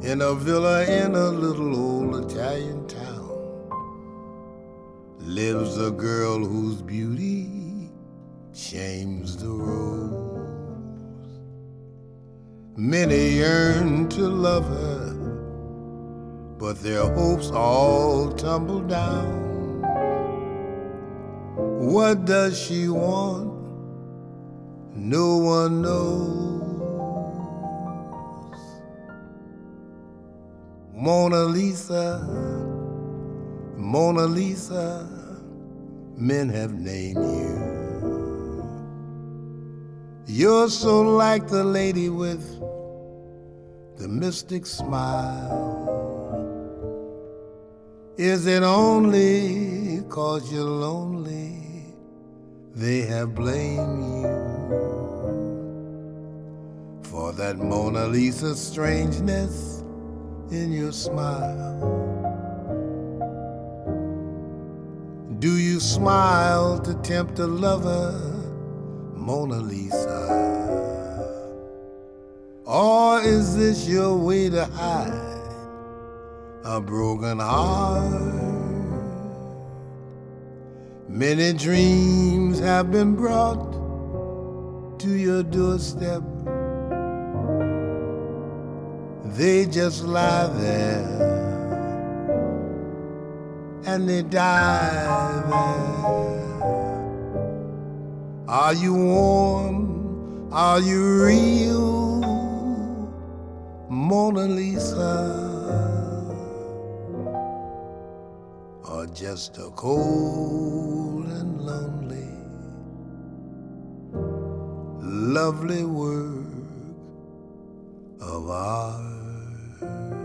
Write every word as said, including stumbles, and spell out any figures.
In a villa in a little old Italian town lives a girl whose beauty shames the rose. Many yearn to love her, but their hopes all tumble down. What does she want? No one knows. Mona Lisa, Mona Lisa, men have named you. You're so like the lady with the mystic smile. Is it only 'cause you're lonely they have blamed you for that Mona Lisa strangeness in your smile? Do you smile to tempt a lover, Mona Lisa? Or is this your way to hide a broken heart? Many dreams have been brought to your doorstep. They just lie there and they die there. Are you warm? Are you real, Mona Lisa? Or just a cold and lonely, lovely work of art?